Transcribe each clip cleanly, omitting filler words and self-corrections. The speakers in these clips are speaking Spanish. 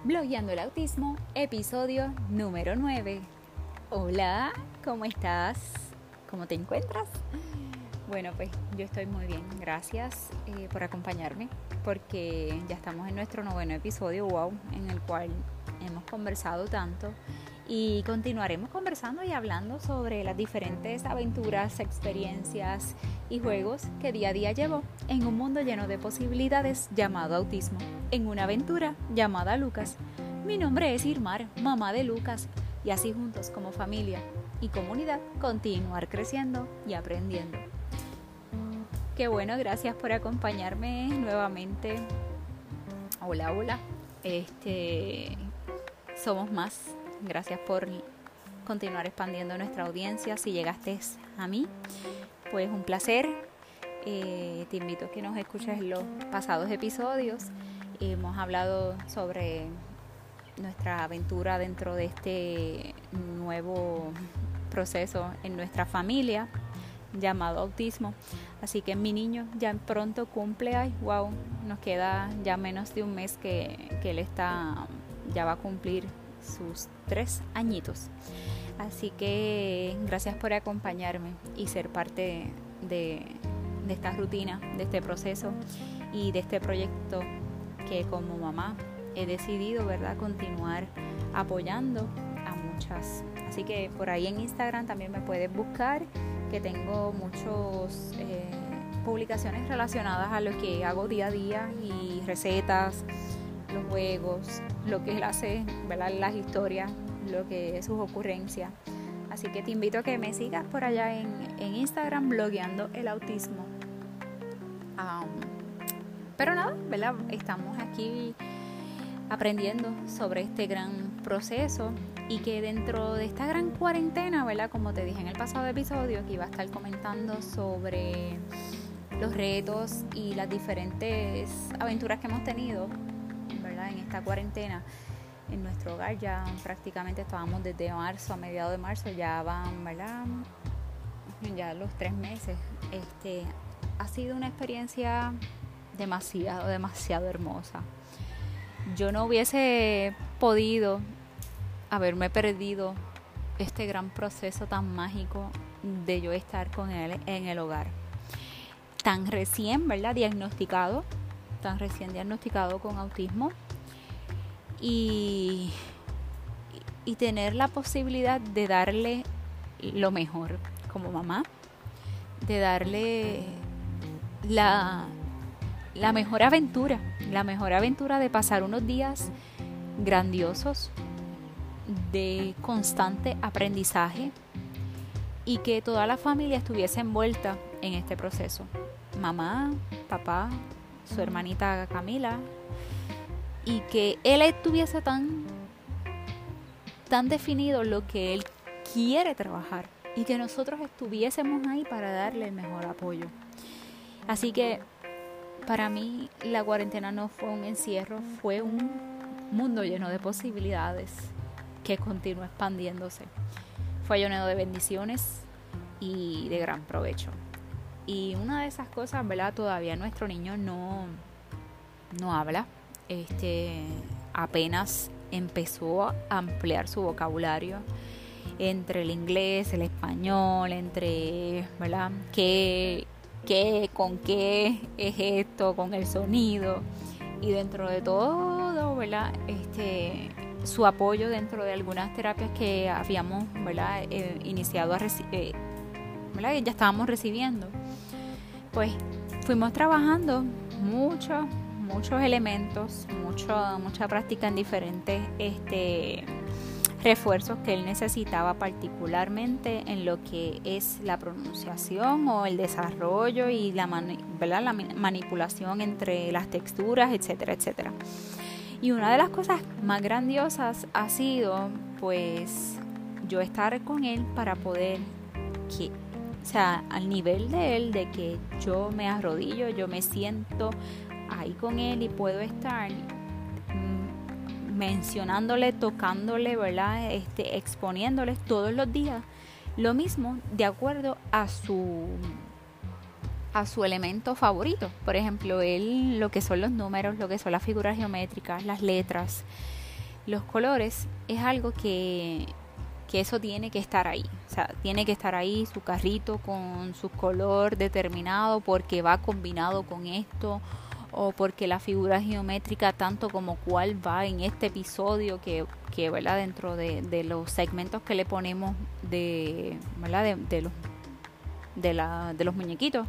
Blogueando el autismo, episodio número 9. Hola, ¿cómo estás? ¿Cómo te encuentras? Bueno, pues yo estoy muy bien, gracias por acompañarme, porque ya estamos en nuestro 9º episodio, wow, en el cual hemos conversado tanto y continuaremos conversando y hablando sobre las diferentes aventuras, experiencias y juegos que día a día llevo en un mundo lleno de posibilidades llamado autismo, en una aventura llamada Lucas. Mi nombre es Irmar, mamá de Lucas, y así juntos como familia y comunidad continuar creciendo y aprendiendo. Qué bueno, gracias por acompañarme nuevamente. Hola. Somos más. Gracias por continuar expandiendo nuestra audiencia. Si llegaste a mí, pues un placer. Te invito a que nos escuches los pasados episodios. Hemos hablado sobre nuestra aventura dentro de este nuevo proceso en nuestra familia llamado autismo. Así que mi niño ya pronto cumple, nos queda ya menos de un mes que él ya va a cumplir sus 3 añitos. Así que gracias por acompañarme y ser parte de esta rutina, de este proceso y de este proyecto que como mamá he decidido, ¿verdad?, continuar apoyando a muchas. Así que por ahí en Instagram también me puedes buscar, que tengo muchas publicaciones relacionadas a lo que hago día a día y recetas, los juegos, lo que él hace, ¿verdad?, las historias, lo que es sus ocurrencias. Así que te invito a que me sigas por allá en Instagram, blogueando el autismo. Pero nada, ¿verdad?, estamos aquí aprendiendo sobre este gran proceso y que dentro de esta gran cuarentena, ¿verdad?, como te dije en el pasado episodio, que iba a estar comentando sobre los retos y las diferentes aventuras que hemos tenido, ¿verdad?, en esta cuarentena en nuestro hogar. Ya prácticamente estábamos desde marzo, a mediados de marzo, ya van, ¿verdad?, ya los 3 meses. Ha sido una experiencia demasiado hermosa. Yo no hubiese podido haberme perdido este gran proceso tan mágico de yo estar con él en el hogar. Tan recién, ¿verdad?, diagnosticado con autismo y tener la posibilidad de darle lo mejor como mamá, de darle la mejor aventura de pasar unos días grandiosos de constante aprendizaje y que toda la familia estuviese envuelta en este proceso. Mamá, papá, su hermanita Camila, y que él estuviese tan definido lo que él quiere trabajar y que nosotros estuviésemos ahí para darle el mejor apoyo. Así que para mí la cuarentena no fue un encierro, fue un mundo lleno de posibilidades que continúa expandiéndose. Fue lleno de bendiciones y de gran provecho. Y una de esas cosas, ¿verdad?, todavía nuestro niño no habla. Apenas empezó a ampliar su vocabulario entre el inglés, el español, entre, ¿verdad?, con qué es esto, con el sonido, y dentro de todo, ¿verdad?, su apoyo dentro de algunas terapias que habíamos, ¿verdad?, iniciado ¿verdad?, ya estábamos recibiendo. Pues fuimos trabajando muchos elementos, mucha práctica en diferentes refuerzos que él necesitaba, particularmente en lo que es la pronunciación o el desarrollo y la manipulación entre las texturas, etcétera. Y una de las cosas más grandiosas ha sido, pues, yo estar con él para poder al nivel de él, de que yo me arrodillo, yo me siento ahí con él y puedo estar mencionándole, tocándole, ¿verdad?, exponiéndole todos los días lo mismo de acuerdo a su elemento favorito. Por ejemplo, él, lo que son los números, lo que son las figuras geométricas, las letras, los colores es algo que eso tiene que estar ahí. O sea, tiene que estar ahí su carrito con su color determinado porque va combinado con esto, o porque la figura geométrica tanto como cual va en este episodio que ¿verdad? Dentro de los segmentos que le ponemos ¿verdad? de los muñequitos,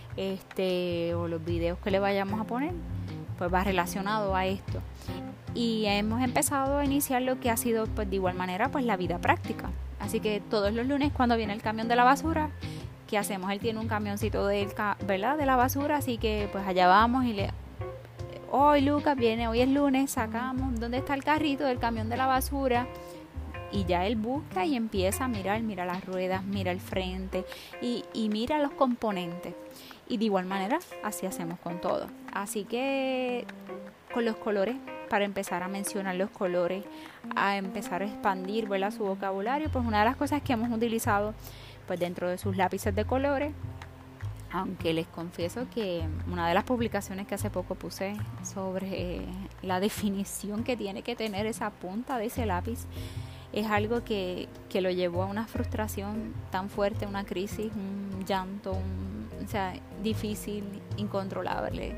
o los videos que le vayamos a poner, pues va relacionado a esto. Y hemos empezado a iniciar lo que ha sido, pues de igual manera, pues la vida práctica. Así que todos los lunes, cuando viene el camión de la basura, ¿qué hacemos? Él tiene un camioncito ¿verdad? De la basura, así que pues allá vamos y hoy Lucas viene, hoy es lunes, sacamos dónde está el carrito del camión de la basura, y ya él busca y empieza a mira las ruedas, mira el frente y mira los componentes. Y de igual manera, así hacemos con todo. Así que con los colores, para empezar a mencionar los colores, a empezar a expandir, ¿verdad? Su vocabulario, pues una de las cosas que hemos utilizado pues dentro de sus lápices de colores, aunque les confieso que una de las publicaciones que hace poco puse sobre la definición que tiene que tener esa punta de ese lápiz, es algo que lo llevó a una frustración tan fuerte, una crisis, un llanto, o sea, difícil, incontrolable,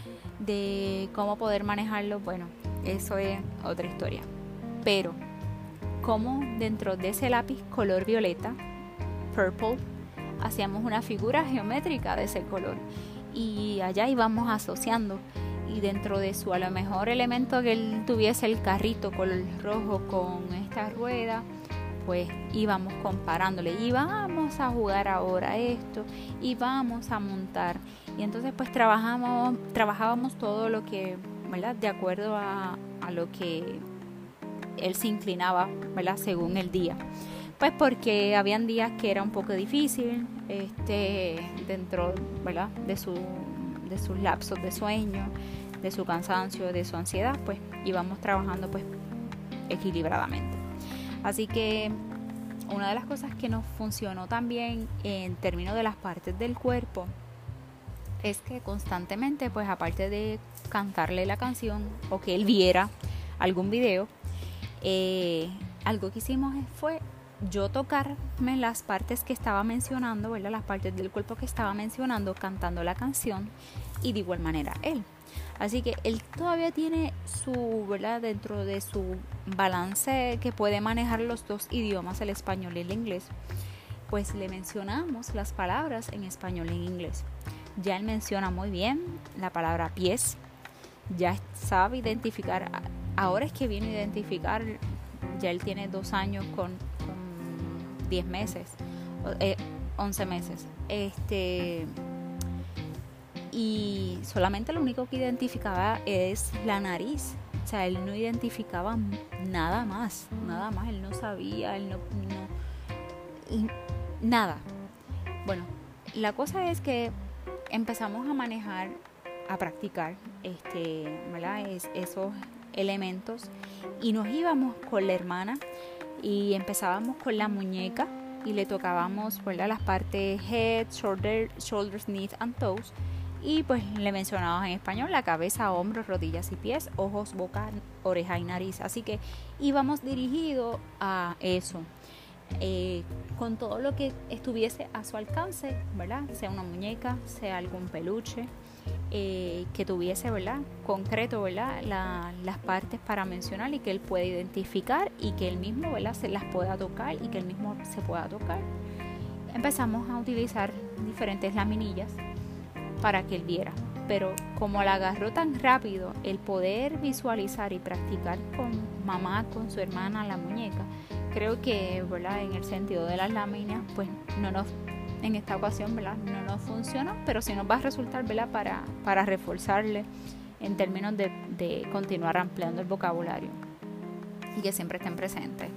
de cómo poder manejarlo. Bueno, eso es otra historia. Pero como dentro de ese lápiz color violeta, purple, hacíamos una figura geométrica de ese color, y allá íbamos asociando, y dentro de su a lo mejor elemento que él tuviese el carrito color rojo con esta rueda, pues íbamos comparándole, y vamos a jugar ahora esto, y vamos a montar, y entonces pues trabajábamos todo lo que, ¿verdad? De acuerdo a lo que él se inclinaba, ¿verdad? Según el día. Pues porque habían días que era un poco difícil, dentro, ¿verdad? De sus lapsos de sueño, de su cansancio, de su ansiedad, pues íbamos trabajando pues equilibradamente. Así que una de las cosas que nos funcionó también en términos de las partes del cuerpo es que constantemente, pues aparte de cantarle la canción o que él viera algún video, algo que hicimos fue yo tocarme las partes que estaba mencionando, ¿verdad? Las partes del cuerpo que estaba mencionando cantando la canción, y de igual manera él. Así que él todavía tiene su, ¿verdad? Dentro de su balance que puede manejar los dos idiomas, el español y el inglés, pues le mencionamos las palabras en español y en inglés. Ya él menciona muy bien la palabra pies, ya sabe identificar, ahora es que viene a identificar, ya él tiene 2 años con 10 meses, 11 meses, y solamente lo único que identificaba es la nariz. O sea, él no identificaba nada más, él no sabía, nada. Bueno, la cosa es que empezamos a manejar, a practicar ¿verdad? Esos elementos, y nos íbamos con la hermana y empezábamos con la muñeca y le tocábamos, ¿verdad? Las partes head, shoulders, knees and toes, y pues le mencionábamos en español la cabeza, hombros, rodillas y pies, ojos, boca, oreja y nariz. Así que íbamos dirigidos a eso, con todo lo que estuviese a su alcance, ¿verdad? Sea una muñeca, sea algún peluche, que tuviese, ¿verdad? Concreto, ¿verdad? Las partes para mencionar, y que él pueda identificar, y que él mismo, ¿verdad? Se las pueda tocar, y que él mismo se pueda tocar. Empezamos a utilizar diferentes laminillas para que él viera, pero como la agarró tan rápido, el poder visualizar y practicar con mamá, con su hermana, la muñeca, creo que, ¿verdad? En el sentido de las láminas, pues en esta ocasión, ¿verdad? No nos funciona, pero sí nos va a resultar, ¿verdad? Para reforzarle en términos de continuar ampliando el vocabulario y que siempre estén presentes.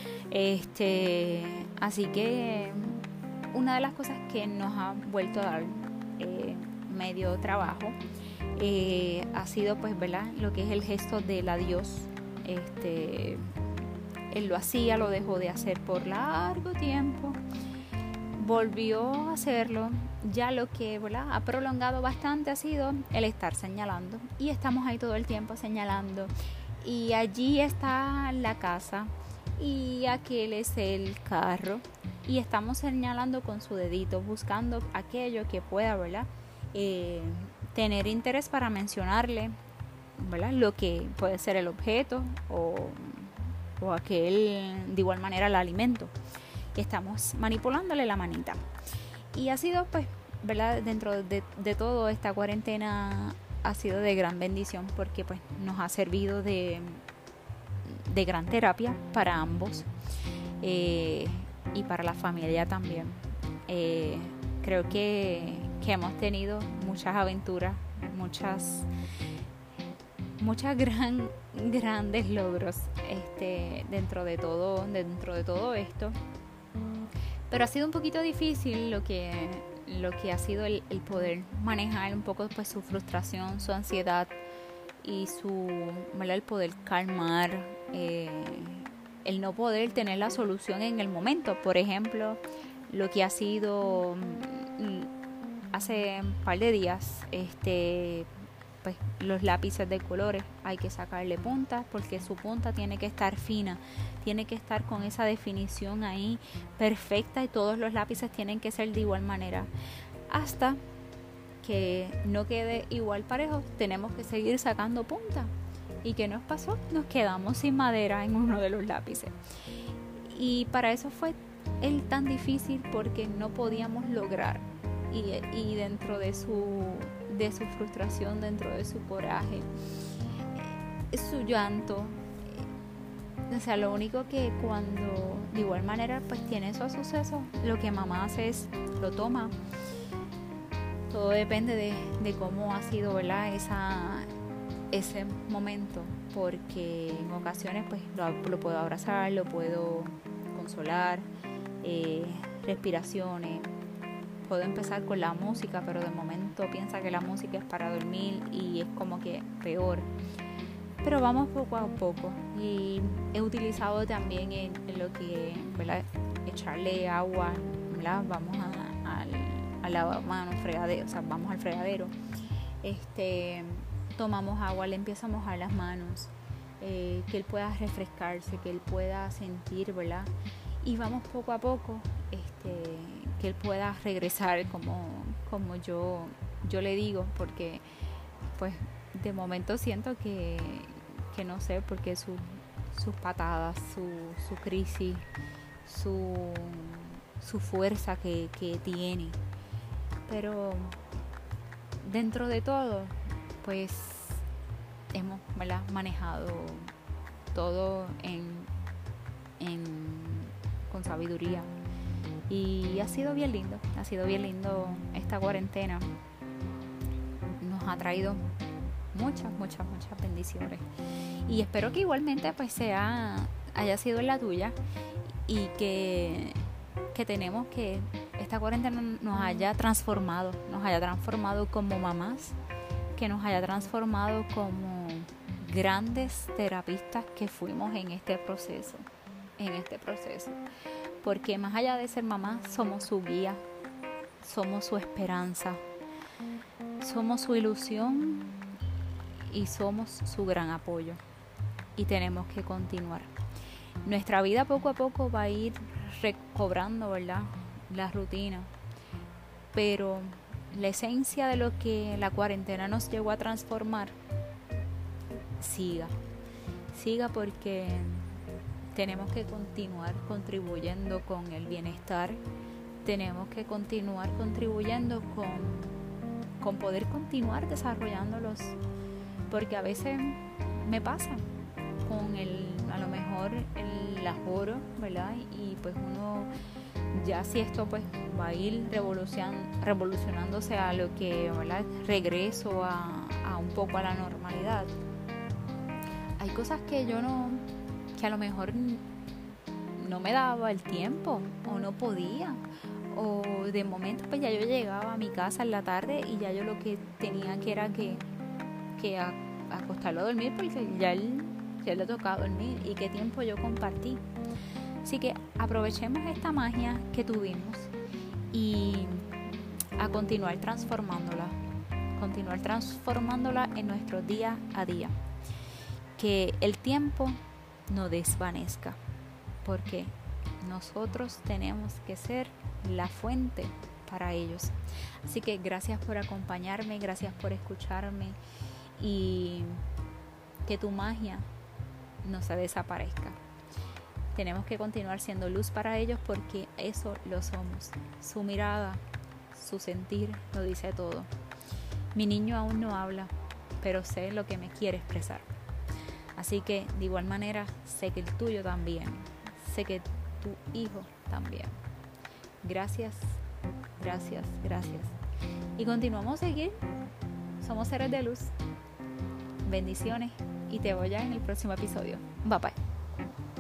Así que una de las cosas que nos ha vuelto a dar medio trabajo ha sido, pues, ¿verdad? Lo que es el gesto del adiós. Él lo hacía, lo dejó de hacer por largo tiempo, volvió a hacerlo. Ya lo que, ¿verdad? Ha prolongado bastante ha sido el estar señalando, y estamos ahí todo el tiempo señalando, y allí está la casa y aquel es el carro y estamos señalando con su dedito, buscando aquello que pueda, ¿verdad? Tener interés para mencionarle, ¿verdad? Lo que puede ser el objeto o aquel, de igual manera, el alimento, que estamos manipulándole la manita. Y ha sido, pues, ¿verdad? Dentro de todo, esta cuarentena ha sido de gran bendición porque pues nos ha servido de gran terapia para ambos, y para la familia también. Creo que hemos tenido muchas aventuras, muchas grandes logros dentro de todo esto, pero ha sido un poquito difícil lo que ha sido el poder manejar un poco pues su frustración, su ansiedad y el poder calmar, el no poder tener la solución en el momento. Por ejemplo, lo que ha sido hace un par de días, pues los lápices de colores hay que sacarle punta porque su punta tiene que estar fina, tiene que estar con esa definición ahí perfecta y todos los lápices tienen que ser de igual manera. Hasta que no quede igual parejo, tenemos que seguir sacando punta. ¿Y qué nos pasó? Nos quedamos sin madera en uno de los lápices. Y para eso fue tan difícil porque no podíamos lograr. Y dentro de su frustración, dentro de su coraje, su llanto, o sea, lo único que cuando de igual manera pues tiene esos sucesos, lo que mamá hace es lo toma. Todo depende de cómo ha sido, ¿verdad? Ese momento, porque en ocasiones pues lo puedo abrazar, lo puedo consolar, respiraciones. Puedo empezar con la música, pero de momento piensa que la música es para dormir y es como que peor. Pero vamos poco a poco. Y he utilizado también en lo que, ¿verdad? Echarle agua, ¿verdad? Vamos a lavamanos, fregadero, o sea, vamos al fregadero. Tomamos agua, le empiezo a mojar las manos, que él pueda refrescarse, que él pueda sentir, ¿verdad? Y vamos poco a poco, que él pueda regresar como yo le digo, porque pues de momento siento que no sé, porque sus patadas, su crisis, su fuerza que tiene, pero dentro de todo pues hemos, ¿verdad?, manejado todo con sabiduría. Y ha sido bien lindo esta cuarentena. Nos ha traído muchas bendiciones. Y espero que igualmente pues haya sido en la tuya y que tenemos que esta cuarentena nos haya transformado como mamás, que nos haya transformado como grandes terapistas que fuimos en este proceso. Porque más allá de ser mamá, somos su guía, somos su esperanza, somos su ilusión y somos su gran apoyo. Y tenemos que continuar. Nuestra vida poco a poco va a ir recobrando, ¿verdad?, la rutina, pero la esencia de lo que la cuarentena nos llegó a transformar siga porque tenemos que continuar contribuyendo con el bienestar, tenemos que continuar contribuyendo con poder continuar desarrollándolos, porque a veces me pasa con a lo mejor el aforo, ¿verdad? Y pues uno ya, si esto pues va a ir revolucionándose a lo que, ¿verdad?, regreso a un poco a la normalidad. Hay cosas que que a lo mejor no me daba el tiempo o no podía, o de momento pues ya yo llegaba a mi casa en la tarde y ya yo lo que tenía que era que acostarlo a dormir, porque ya le tocaba dormir, y qué tiempo yo compartí. Así que aprovechemos esta magia que tuvimos y a continuar transformándola en nuestro día a día. que el tiempo no desvanezca, porque nosotros tenemos que ser la fuente para ellos. Así que gracias por acompañarme, gracias por escucharme, y que tu magia no se desaparezca. Tenemos que continuar siendo luz para ellos, porque eso lo somos. Su mirada, su sentir lo dice todo. Mi niño aún no habla, pero sé lo que me quiere expresar. Así que de igual manera sé que el tuyo también, sé que tu hijo también. Gracias, gracias, gracias. Y continuamos a seguir. Somos seres de luz. Bendiciones y te veo ya en el próximo episodio. Bye bye.